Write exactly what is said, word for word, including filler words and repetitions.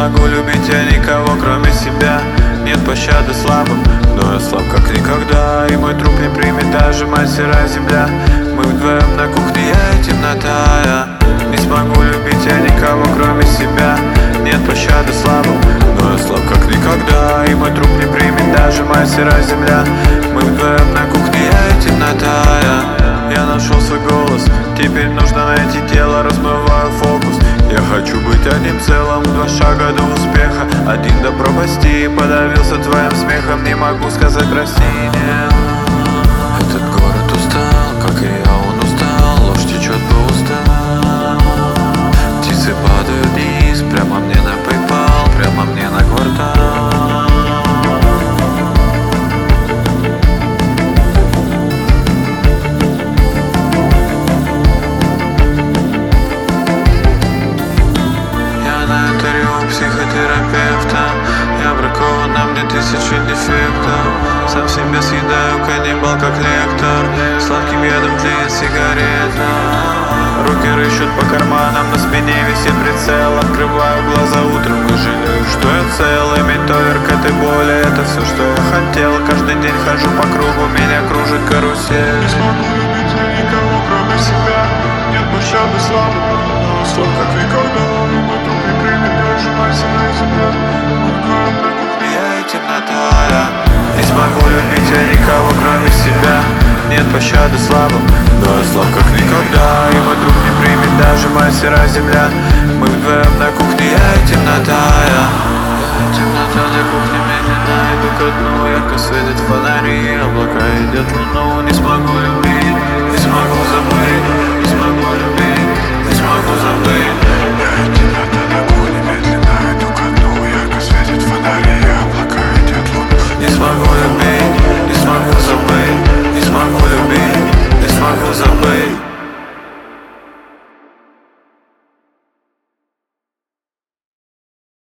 смогу любить я никого, кроме себя. Нет пощады слабым, но я слаб как никогда. И мой труп не примет даже мать сырая земля. Мы вдвоем на кухне, я и темнота. Я не смогу любить я никого, кроме себя. Нет пощады слабым, но я слаб как никогда. И мой труп не примет даже моя сырая земля. Мы вдвоем на кухне, я и темнота. Я, я нашел свой голос, теперь нужно найти тело, размываю фокус. Я хочу быть одним целым, два шага до успеха. Один до пропасти, подавился твоим смехом. Не могу сказать прости, нет. Этот город устал, как и я, он устал. Ложь течет по устам. Птицы падают вниз, прямо мне на PayPal, прямо мне на квартал. Психотерапевта, я бракован, на мне тысячи дефектов. Сам себя съедаю, каннибал как лектор. Сладким ядом тлеет сигарета. Руки рыщут по карманам, на спине висит прицел. Открываю глаза утром и жалею, что я цел. Иметь доверк этой боли, это все, что я хотел. Каждый день хожу по кругу, меня кружит карусель. Не смогу любить я никого, кроме себя. Нет пощады слабым, но слаб как никогда. Мой труп не примет даже мать сырая земля. Мы вдвоем на кухне, Я и темнота. Я не смогу любить я никого, кроме себя. Нет пощады слабым, но я слаб как никогда. И мой труп не примет даже моя сырая земля. Мы вдвоем на кухне, я и темнота. Я, я и темнота на кухне, медленно иду ко дну. Ярко светят фонари, облака едят луну. Не смогу любить, не смогу